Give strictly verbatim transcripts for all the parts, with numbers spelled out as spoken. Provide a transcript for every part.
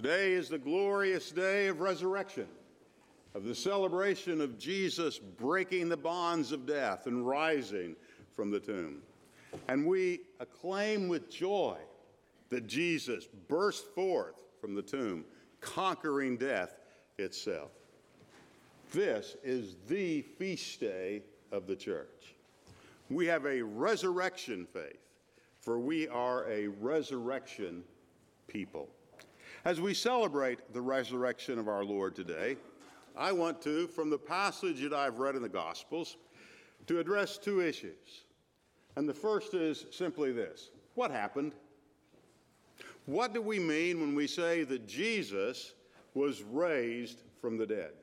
Today is the glorious day of resurrection, of the celebration of Jesus breaking the bonds of death and rising from the tomb. And we acclaim with joy that Jesus burst forth from the tomb, conquering death itself. This is the feast day of the church. We have a resurrection faith, for we are a resurrection people. As we celebrate the resurrection of our Lord today, I want to, from the passage that I've read in the Gospels, to address two issues. And the first is simply this: what happened? What do we mean when we say that Jesus was raised from the dead?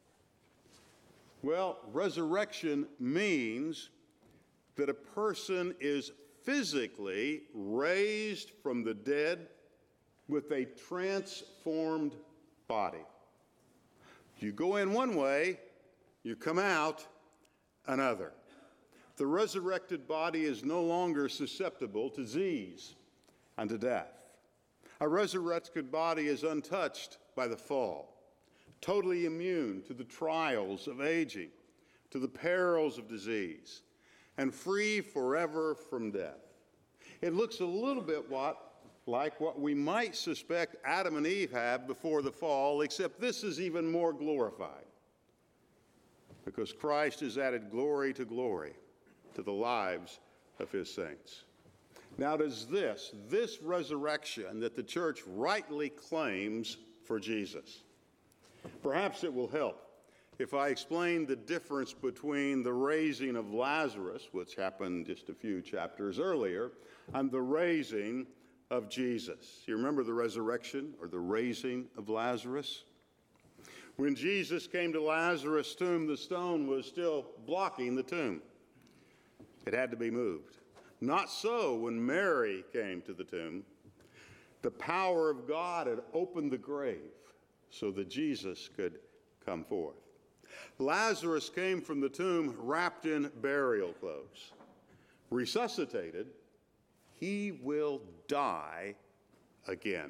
Well, resurrection means that a person is physically raised from the dead with a transformed body. You go in one way, you come out another. The resurrected body is no longer susceptible to disease and to death. A resurrected body is untouched by the fall, totally immune to the trials of aging, to the perils of disease, and free forever from death. It looks a little bit what, like what we might suspect Adam and Eve had before the fall, except this is even more glorified, because Christ has added glory to glory to the lives of his saints. Now, does this, this resurrection that the church rightly claims for Jesus, perhaps it will help if I explain the difference between the raising of Lazarus, which happened just a few chapters earlier, and the raising of Jesus. You remember the resurrection or the raising of Lazarus? When Jesus came to Lazarus' tomb, the stone was still blocking the tomb. It had to be moved. Not so when Mary came to the tomb. The power of God had opened the grave so that Jesus could come forth. Lazarus came from the tomb wrapped in burial clothes. Resuscitated, he will die again.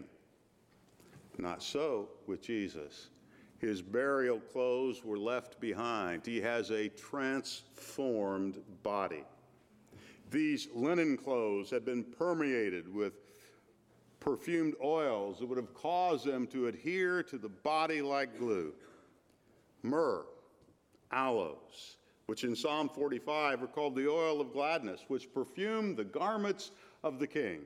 Not so with Jesus. His burial clothes were left behind. He has a transformed body. These linen clothes had been permeated with perfumed oils that would have caused them to adhere to the body like glue. Myrrh, aloes, which in Psalm forty-five are called the oil of gladness, which perfumed the garments of the king.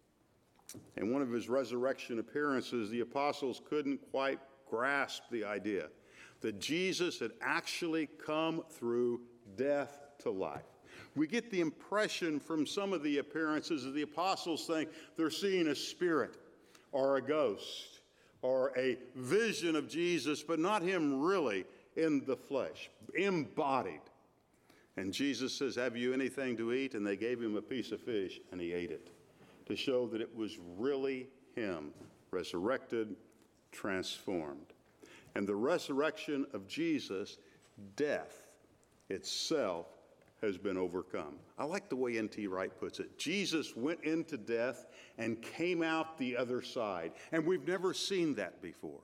In one of his resurrection appearances, the apostles couldn't quite grasp the idea that Jesus had actually come through death to life. We get the impression from some of the appearances that the apostles think they're seeing a spirit or a ghost or a vision of Jesus, but not him really in the flesh, embodied. And Jesus says, "Have you anything to eat?" And they gave him a piece of fish, and he ate it, to show that it was really him, resurrected, transformed. And the resurrection of Jesus, death itself has been overcome. I like the way N T Wright puts it. Jesus went into death and came out the other side. And we've never seen that before.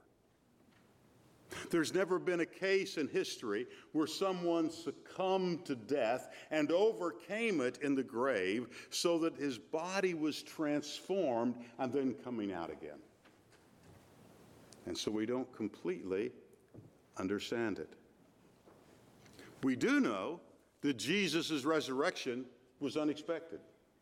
There's never been a case in history where someone succumbed to death and overcame it in the grave so that his body was transformed and then coming out again. And so we don't completely understand it. We do know that Jesus' resurrection was unexpected,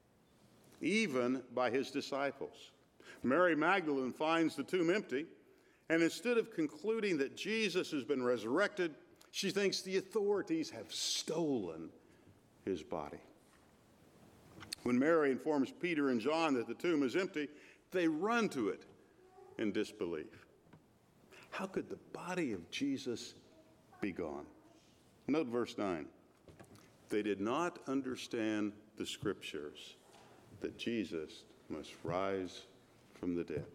even by his disciples. Mary Magdalene finds the tomb empty, and instead of concluding that Jesus has been resurrected, she thinks the authorities have stolen his body. When Mary informs Peter and John that the tomb is empty, they run to it in disbelief. How could the body of Jesus be gone? Note verse nine. They did not understand the scriptures that Jesus must rise from the dead.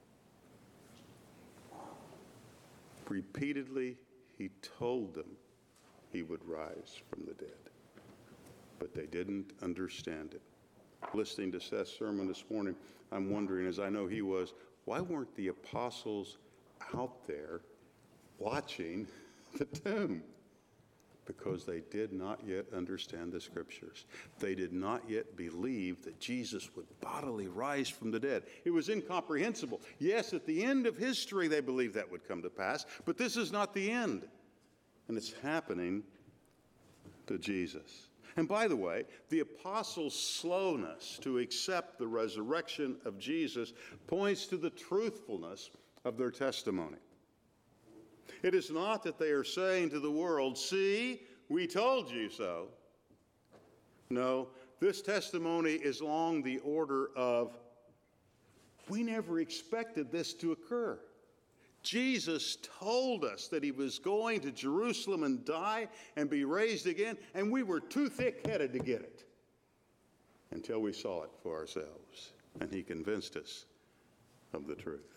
Repeatedly, he told them he would rise from the dead, but they didn't understand it. Listening to Seth's sermon this morning, I'm wondering, as I know he was, why weren't the apostles out there watching the tomb? Because they did not yet understand the Scriptures. They did not yet believe that Jesus would bodily rise from the dead. It was incomprehensible. Yes, at the end of history they believed that would come to pass, but this is not the end. And it's happening to Jesus. And by the way, the apostles' slowness to accept the resurrection of Jesus points to the truthfulness of their testimony. It is not that they are saying to the world, "See, we told you so." No, this testimony is along the order of, "We never expected this to occur. Jesus told us that he was going to Jerusalem and die and be raised again, and we were too thick-headed to get it until we saw it for ourselves, and he convinced us of the truth."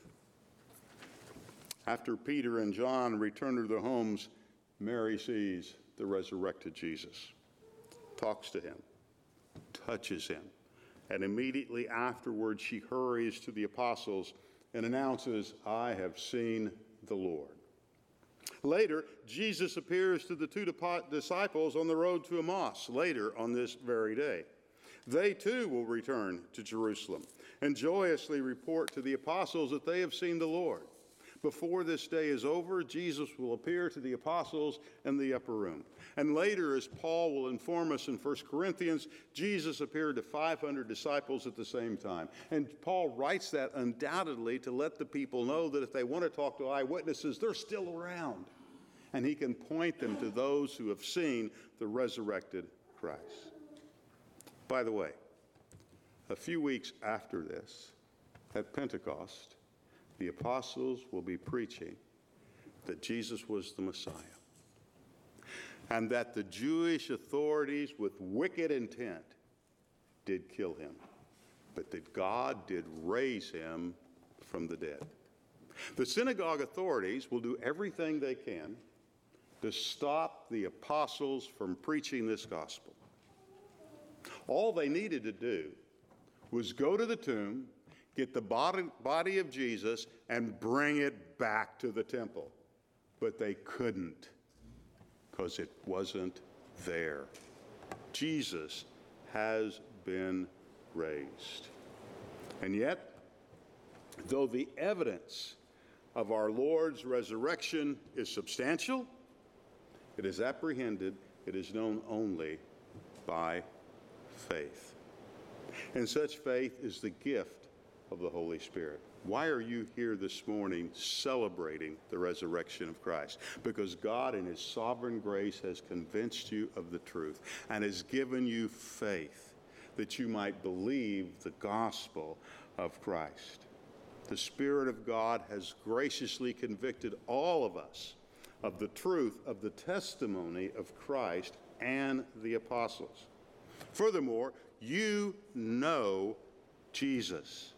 After Peter and John return to their homes, Mary sees the resurrected Jesus, talks to him, touches him, and immediately afterwards she hurries to the apostles and announces, "I have seen the Lord." Later, Jesus appears to the two disciples on the road to Emmaus, later on this very day. They too will return to Jerusalem and joyously report to the apostles that they have seen the Lord. Before this day is over, Jesus will appear to the apostles in the upper room. And later, as Paul will inform us in First Corinthians, Jesus appeared to five hundred disciples at the same time. And Paul writes that undoubtedly to let the people know that if they want to talk to eyewitnesses, they're still around. And he can point them to those who have seen the resurrected Christ. By the way, a few weeks after this, at Pentecost, the apostles will be preaching that Jesus was the Messiah, and that the Jewish authorities with wicked intent did kill him, but that God did raise him from the dead. The synagogue authorities will do everything they can to stop the apostles from preaching this gospel. All they needed to do was go to the tomb, get the body, body of Jesus, and bring it back to the temple. But they couldn't, because it wasn't there. Jesus has been raised. And yet, though the evidence of our Lord's resurrection is substantial, it is apprehended, it is known only by faith. And such faith is the gift of the Holy Spirit. Why are you here this morning celebrating the resurrection of Christ? Because God in his sovereign grace has convinced you of the truth and has given you faith that you might believe the gospel of Christ. The Spirit of God has graciously convicted all of us of the truth of the testimony of Christ and the apostles. Furthermore, you know Jesus.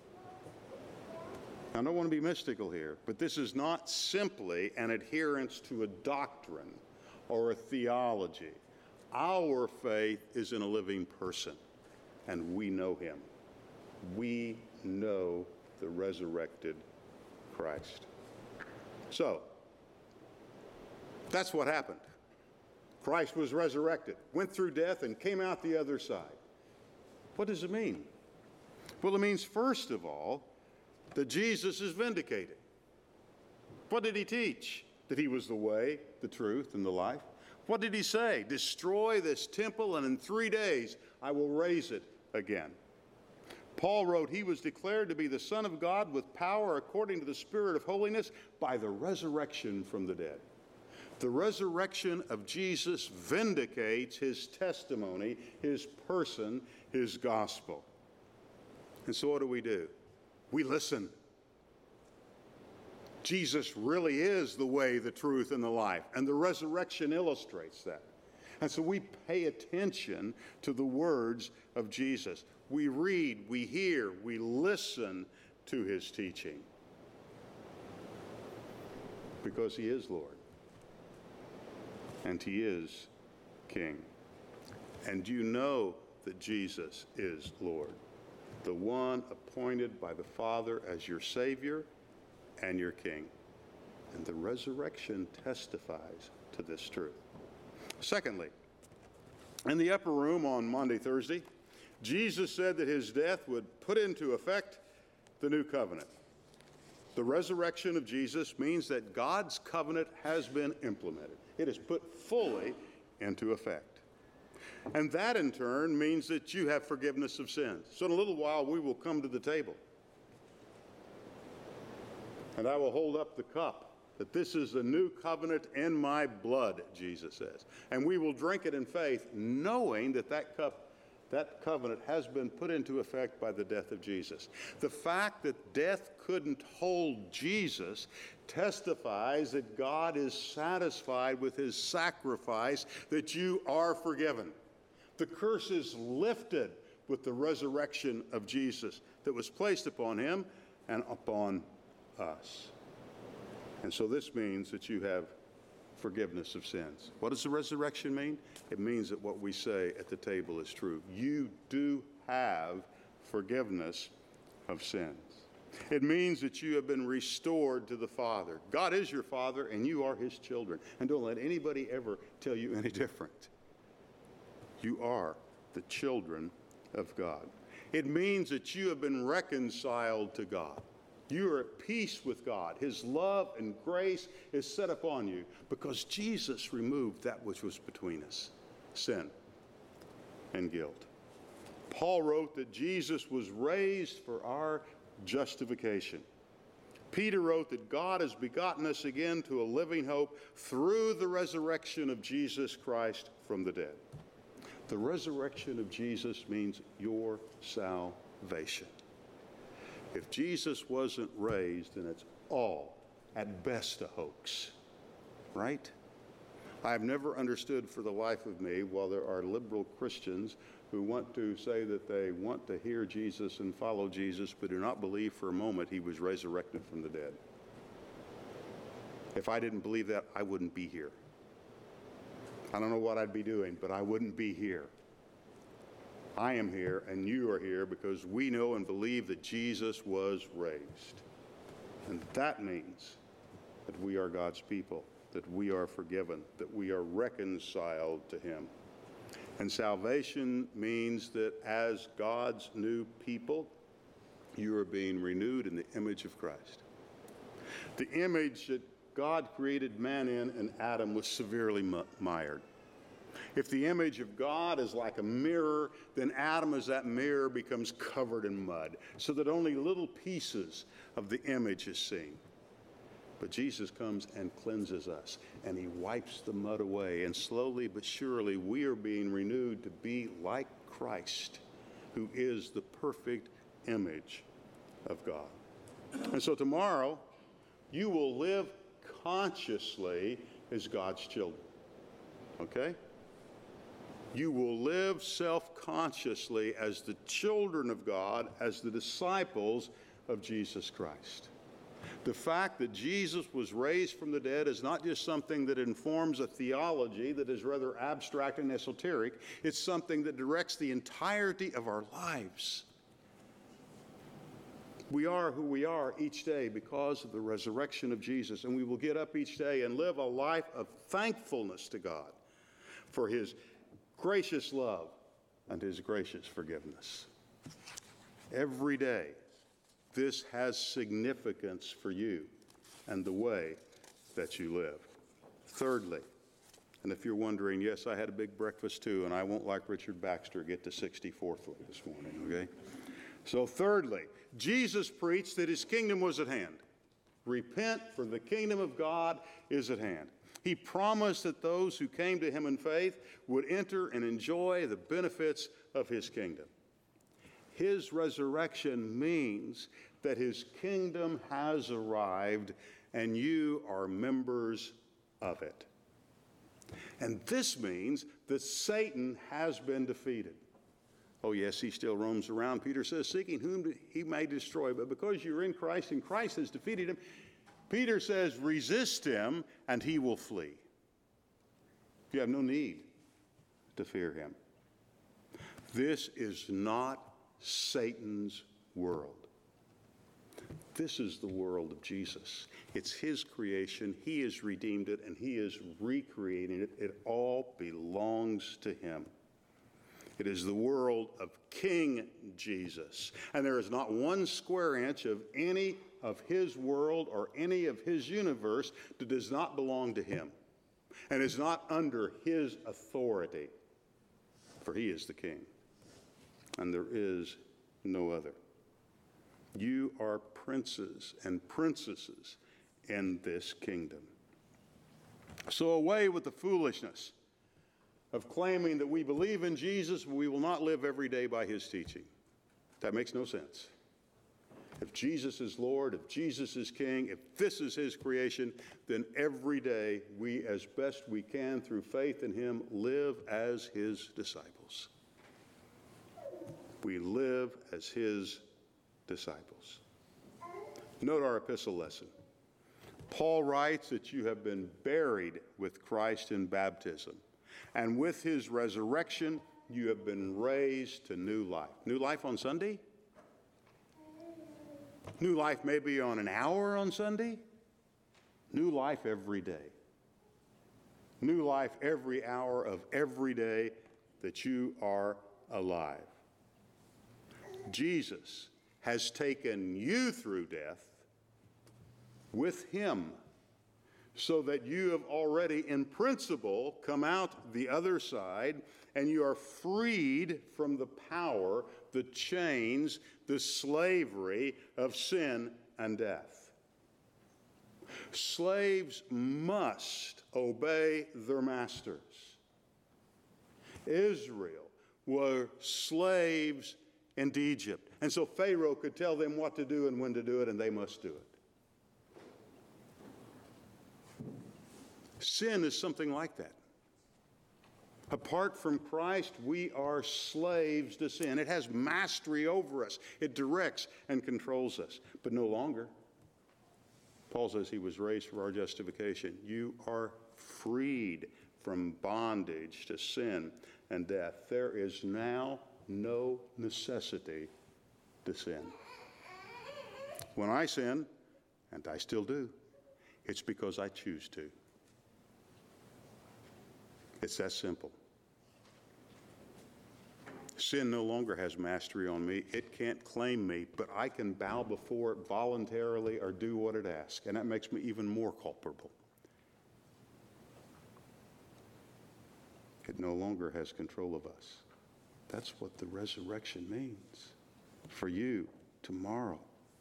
I don't want to be mystical here, but this is not simply an adherence to a doctrine or a theology. Our faith is in a living person, and we know him. We know the resurrected Christ. So, that's what happened. Christ was resurrected, went through death, and came out the other side. What does it mean? Well, it means, first of all, that Jesus is vindicated. What did he teach? That he was the way, the truth, and the life. What did he say? Destroy this temple, and in three days I will raise it again. Paul wrote, he was declared to be the Son of God with power according to the Spirit of holiness by the resurrection from the dead. The resurrection of Jesus vindicates his testimony, his person, his gospel. And so what do we do? We listen. Jesus really is the way, the truth, and the life, and the resurrection illustrates that. And so we pay attention to the words of Jesus. We read, we hear, we listen to his teaching. Because he is Lord. And he is King. And you know that Jesus is Lord, the one appointed appointed by the Father as your Savior and your King. And the resurrection testifies to this truth. Secondly, in the upper room on Maundy, Thursday, Jesus said that his death would put into effect the new covenant. The resurrection of Jesus means that God's covenant has been implemented. It is put fully into effect. And that in turn means that you have forgiveness of sins. So in a little while we will come to the table. And I will hold up the cup, that this is a new covenant in my blood, Jesus says. And we will drink it in faith, knowing that that cup, that covenant has been put into effect by the death of Jesus. The fact that death couldn't hold Jesus testifies that God is satisfied with his sacrifice, that you are forgiven. The curse is lifted with the resurrection of Jesus that was placed upon him and upon us. And so this means that you have forgiveness of sins. What does the resurrection mean? It means that what we say at the table is true. You do have forgiveness of sins. It means that you have been restored to the Father. God is your Father, and you are his children. And don't let anybody ever tell you any different. You are the children of God. It means that you have been reconciled to God. You are at peace with God. His love and grace is set upon you because Jesus removed that which was between us, sin and guilt. Paul wrote that Jesus was raised for our justification. Peter wrote that God has begotten us again to a living hope through the resurrection of Jesus Christ from the dead. The resurrection of Jesus means your salvation. If Jesus wasn't raised, then it's all, at best, a hoax, right? I've never understood for the life of me, while there are liberal Christians who want to say that they want to hear Jesus and follow Jesus, but do not believe for a moment he was resurrected from the dead. If I didn't believe that, I wouldn't be here. I don't know what I'd be doing, but I wouldn't be here. I am here and you are here because we know and believe that Jesus was raised. And that means that we are God's people, that we are forgiven, that we are reconciled to him. And salvation means that as God's new people, you are being renewed in the image of Christ. The image that God created man in and Adam was severely mired. If the image of God is like a mirror, then Adam as that mirror becomes covered in mud, so that only little pieces of the image is seen. But Jesus comes and cleanses us, and he wipes the mud away, and slowly but surely we are being renewed to be like Christ, who is the perfect image of God. And so tomorrow, you will live consciously as God's children, okay? You will live self-consciously as the children of God, as the disciples of Jesus Christ. The fact that Jesus was raised from the dead is not just something that informs a theology that is rather abstract and esoteric. It's something that directs the entirety of our lives. We are who we are each day because of the resurrection of Jesus, and we will get up each day and live a life of thankfulness to God for his gracious love and his gracious forgiveness. Every day, this has significance for you and the way that you live. Thirdly, and if you're wondering, yes, I had a big breakfast too, and I won't, like Richard Baxter, get to sixty-fourthly this morning, okay? So thirdly, Jesus preached that his kingdom was at hand. Repent, for the kingdom of God is at hand. He promised that those who came to him in faith would enter and enjoy the benefits of his kingdom. His resurrection means that his kingdom has arrived and you are members of it. And this means that Satan has been defeated. Oh, yes, he still roams around, Peter says, seeking whom he may destroy. But because you're in Christ and Christ has defeated him, Peter says, resist him and he will flee. You have no need to fear him. This is not Satan's world. This is the world of Jesus. It's his creation. He has redeemed it, and he is recreating it. It all belongs to him. It is the world of King Jesus. And there is not one square inch of any of his world or any of his universe that does not belong to him and is not under his authority. For he is the king, and there is no other. You are princes and princesses in this kingdom. So away with the foolishness of claiming that we believe in Jesus, but we will not live every day by his teaching. That makes no sense. If Jesus is Lord, if Jesus is King, if this is his creation, then every day we, as best we can through faith in him, live as his disciples. We live as his disciples. Note our epistle lesson. Paul writes that you have been buried with Christ in baptism, and with his resurrection you have been raised to new life. New life on Sunday? New life maybe on an hour on Sunday? New life every day. New life every hour of every day that you are alive. Jesus has taken you through death with him, so that you have already, in principle, come out the other side, and you are freed from the power, the chains, the slavery of sin and death. Slaves must obey their masters. Israel were slaves in Egypt, and so Pharaoh could tell them what to do and when to do it, and they must do it. Sin is something like that. Apart from Christ, we are slaves to sin. It has mastery over us. It directs and controls us, but no longer. Paul says he was raised for our justification. You are freed from bondage to sin and death. There is now no necessity to sin. When I sin, and I still do, it's because I choose to. It's that simple. Sin no longer has mastery on me. It can't claim me, but I can bow before it voluntarily or do what it asks, and that makes me even more culpable. It no longer has control of us. That's what the resurrection means for you tomorrow.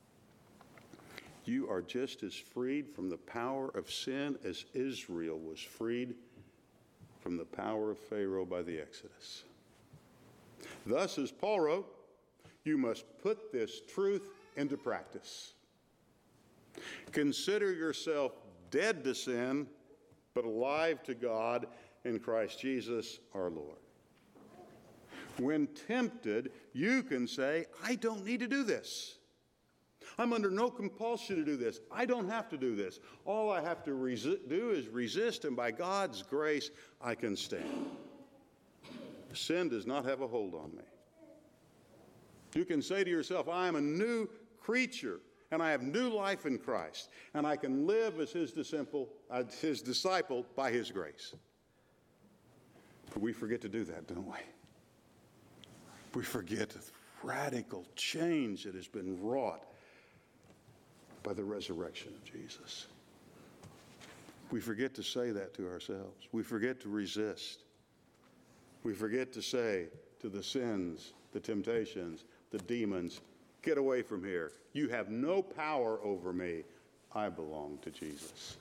You are just as freed from the power of sin as Israel was freed from the power of Pharaoh by the Exodus. Thus, as Paul wrote, you must put this truth into practice. Consider yourself dead to sin, but alive to God in Christ Jesus our Lord. When tempted, you can say, I don't need to do this. I'm under no compulsion to do this. I don't have to do this. All I have to resi- do is resist, and by God's grace, I can stand. Sin does not have a hold on me. You can say to yourself, I am a new creature, and I have new life in Christ, and I can live as his disciple, uh, his disciple by his grace. But we forget to do that, don't we? We forget the radical change that has been wrought by the resurrection of Jesus. We forget to say that to ourselves. We forget to resist. We forget to say to the sins, the temptations, the demons, get away from here. You have no power over me. I belong to Jesus.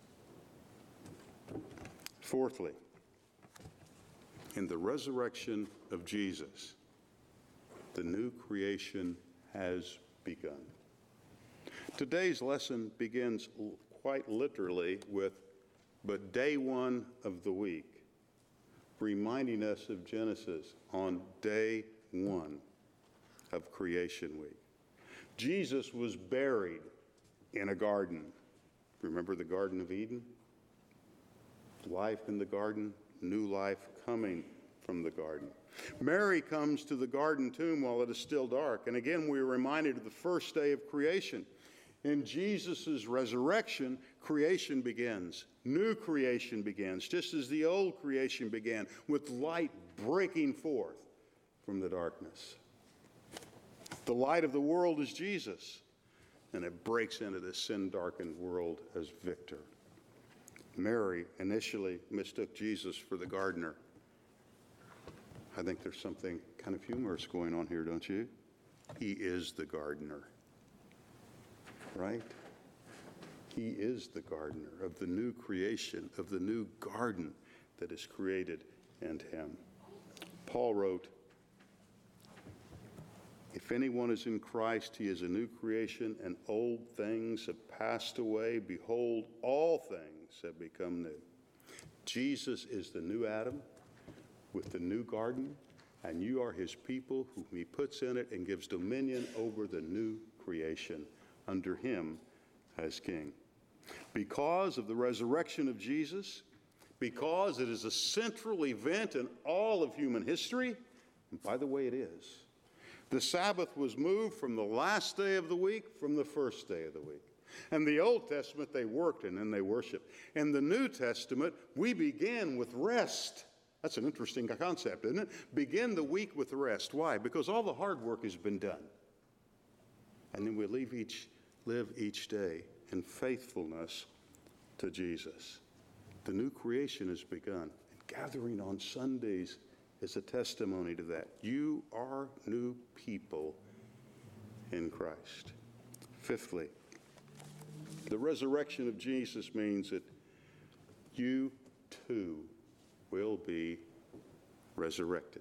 Fourthly, in the resurrection of Jesus, the new creation has begun. Today's lesson begins quite literally with, but day one of the week, reminding us of Genesis on day one of creation week. Jesus was buried in a garden. Remember the Garden of Eden? Life in the garden, new life coming from the garden. Mary comes to the garden tomb while it is still dark. And again, we are reminded of the first day of creation in Jesus' resurrection, creation begins. New creation begins, just as the old creation began, with light breaking forth from the darkness. The light of the world is Jesus, and it breaks into this sin-darkened world as victor. Mary initially mistook Jesus for the gardener. I think there's something kind of humorous going on here, don't you? He is the gardener, right? He is the gardener of the new creation, of the new garden that is created in him. Paul wrote, "If anyone is in Christ, he is a new creation, and old things have passed away. Behold, all things have become new." Jesus is the new Adam with the new garden, and you are his people whom he puts in it and gives dominion over the new creation under him as king. Because of the resurrection of Jesus, because it is a central event in all of human history, and by the way, it is, the Sabbath was moved from the last day of the week from the first day of the week. In the Old Testament, they worked and then they worshiped. In the New Testament, we begin with rest. That's an interesting concept, isn't it? Begin the week with rest. Why? Because all the hard work has been done. And then we leave each, live each day in faithfulness to Jesus. The new creation has begun. And gathering on Sundays is a testimony to that. You are new people in Christ. Fifthly, the resurrection of Jesus means that you too will be resurrected.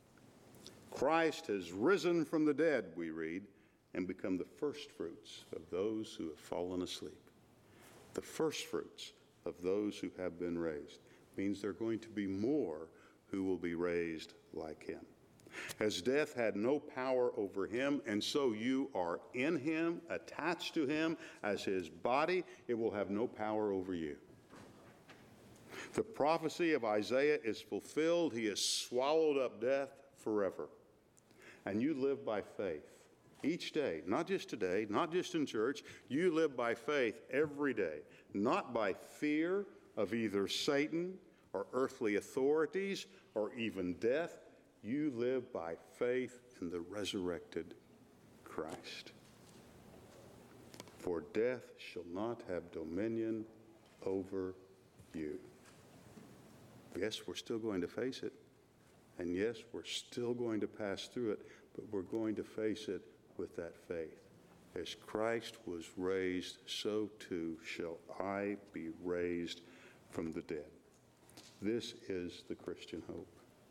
Christ has risen from the dead, we read, and become the first fruits of those who have fallen asleep. The first fruits of those who have been raised means there are going to be more who will be raised like him. As death had no power over him, and so you are in him, attached to him as his body, it will have no power over you. The prophecy of Isaiah is fulfilled. He has swallowed up death forever. And you live by faith each day, not just today, not just in church. You live by faith every day, not by fear of either Satan or earthly authorities or even death. You live by faith in the resurrected Christ. For death shall not have dominion over you. Yes, we're still going to face it. And yes, we're still going to pass through it, but we're going to face it with that faith. As Christ was raised, so too shall I be raised from the dead. This is the Christian hope.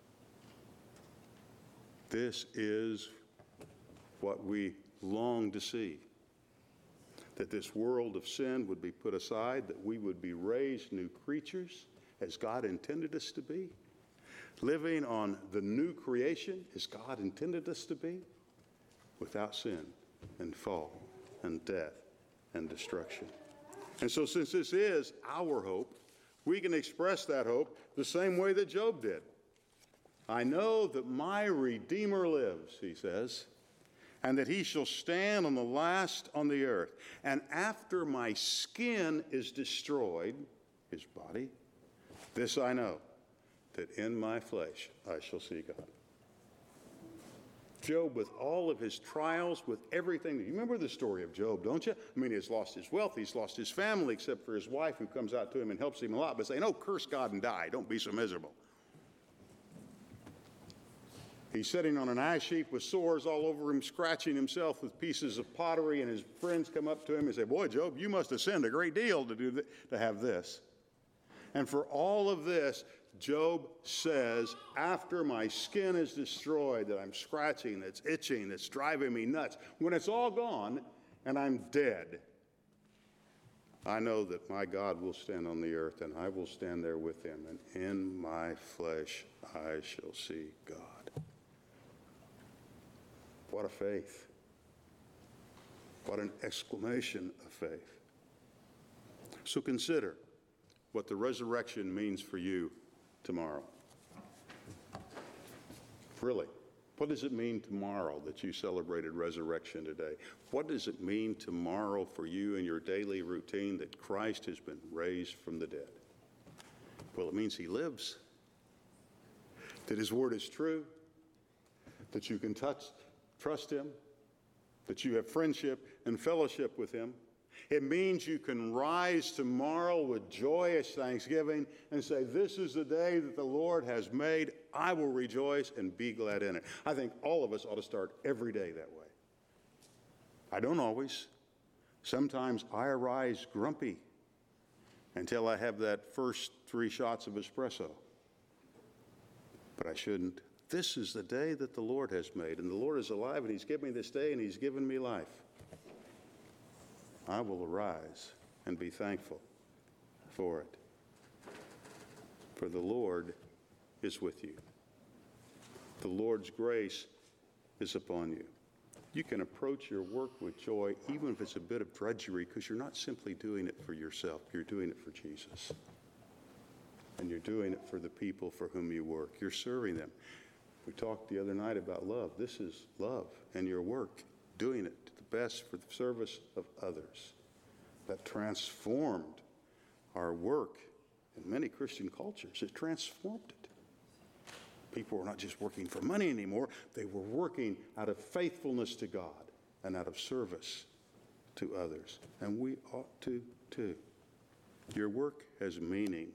This is what we long to see. That this world of sin would be put aside, that we would be raised new creatures as God intended us to be, living on the new creation as God intended us to be, without sin and fall and death and destruction. And so since this is our hope, we can express that hope the same way that Job did. I know that my Redeemer lives, he says, and that he shall stand on the last on the earth. And after my skin is destroyed, his body, this I know, that in my flesh I shall see God. Job, with all of his trials, with everything. You remember the story of Job, don't you? I mean, he's lost his wealth, he's lost his family, except for his wife who comes out to him and helps him a lot, but saying, "Oh, curse God and die. Don't be so miserable." He's sitting on an ash heap with sores all over him, scratching himself with pieces of pottery, and his friends come up to him and say, "Boy, Job, you must have sinned a great deal to do th- to have this." And for all of this, Job says, after my skin is destroyed, that I'm scratching, that's itching, that's driving me nuts, when it's all gone and I'm dead, I know that my God will stand on the earth and I will stand there with him, and in my flesh I shall see God. What a faith. What an exclamation of faith. So consider what the resurrection means for you tomorrow. Really, What does it mean tomorrow that you celebrated resurrection today? What does it mean tomorrow for you in your daily routine that Christ has been raised from the dead? Well, it means he lives, that his word is true, that you can touch, trust him, that you have friendship and fellowship with him. It means you can rise tomorrow with joyous thanksgiving and say, this is the day that the Lord has made. I will rejoice and be glad in it. I think all of us ought to start every day that way. I don't always. Sometimes I arise grumpy until I have that first three shots of espresso. But I shouldn't. This is the day that the Lord has made, and the Lord is alive, and he's given me this day, and he's given me life. I will arise and be thankful for it. For the Lord is with you. The Lord's grace is upon you. You can approach your work with joy, even if it's a bit of drudgery, because you're not simply doing it for yourself. You're doing it for Jesus. And you're doing it for the people for whom you work. You're serving them. We talked the other night about love. This is love and your work, doing it to the best for the service of others. That transformed our work in many Christian cultures. It transformed it. People were not just working for money anymore. They were working out of faithfulness to God and out of service to others. And we ought to too. Your work has meaning.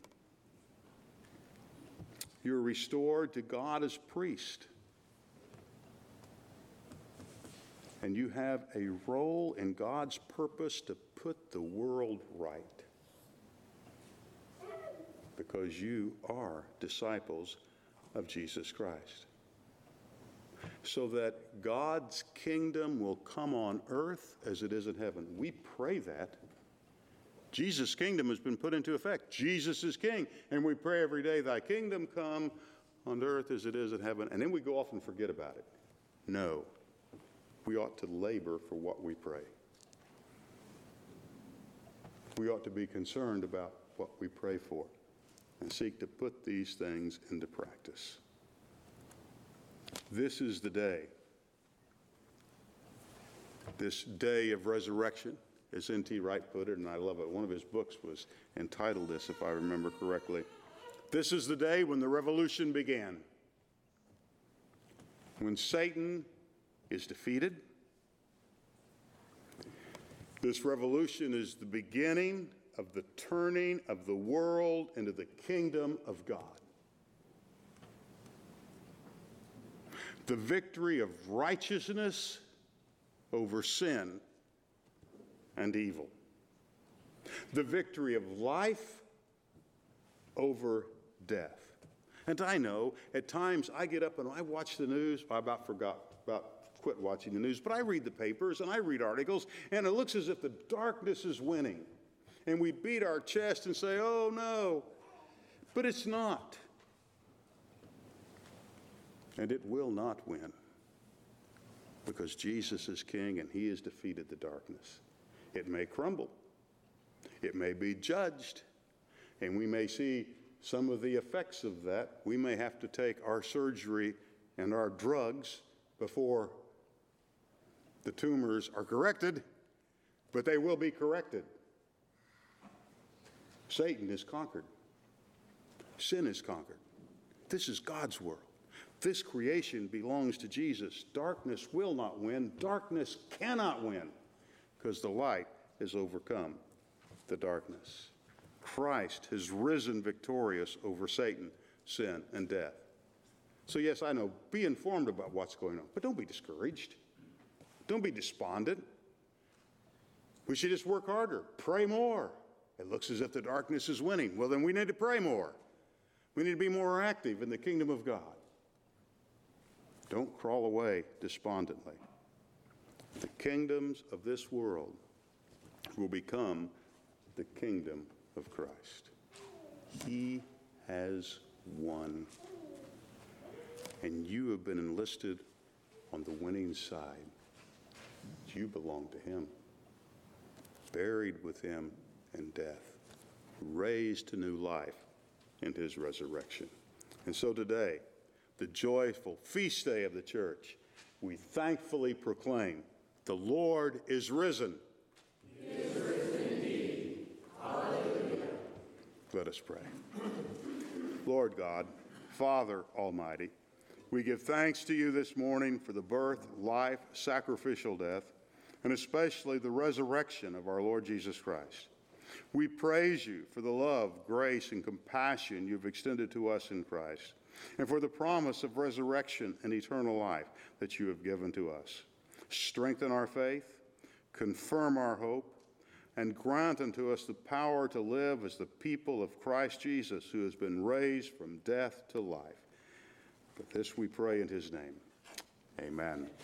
You're restored to God as priest. And you have a role in God's purpose to put the world right. Because you are disciples of Jesus Christ. So that God's kingdom will come on earth as it is in heaven. We pray that. Jesus' kingdom has been put into effect. Jesus is king. And we pray every day, thy kingdom come on earth as it is in heaven. And then we go off and forget about it. No. We ought to labor for what we pray. We ought to be concerned about what we pray for and seek to put these things into practice. This is the day. This day of resurrection, as N T Wright put it, and I love it. One of his books was entitled this, if I remember correctly. This is the day when the revolution began. When Satan is defeated. This revolution is the beginning of the turning of the world into the kingdom of God. The victory of righteousness over sin and evil. The victory of life over death. And I know at times I get up and I watch the news. I about forgot, about quit watching the news, but I read the papers and I read articles, and it looks as if the darkness is winning. And we beat our chest and say, oh no, but it's not. And it will not win, because Jesus is king and he has defeated the darkness. It may crumble. It may be judged. And we may see some of the effects of that. We may have to take our surgery and our drugs before the tumors are corrected, but they will be corrected. Satan is conquered. Sin is conquered. This is God's world. This creation belongs to Jesus. Darkness will not win. Darkness cannot win, because the light has overcome the darkness. Christ has risen victorious over Satan, sin, and death. So yes, I know, be informed about what's going on, but don't be discouraged. Don't be despondent. We should just work harder, pray more. It looks as if the darkness is winning. Well, then we need to pray more. We need to be more active in the kingdom of God. Don't crawl away despondently. The kingdoms of this world will become the kingdom of Christ. He has won. And you have been enlisted on the winning side. You belong to him. Buried with him in death. Raised to new life in his resurrection. And so today, the joyful feast day of the church, we thankfully proclaim, the Lord is risen. He is risen indeed. Hallelujah. Let us pray. Lord God, Father Almighty, we give thanks to you this morning for the birth, life, sacrificial death, and especially the resurrection of our Lord Jesus Christ. We praise you for the love, grace, and compassion you've extended to us in Christ, and for the promise of resurrection and eternal life that you have given to us. Strengthen our faith, confirm our hope, and grant unto us the power to live as the people of Christ Jesus, who has been raised from death to life. For this we pray in his name. Amen.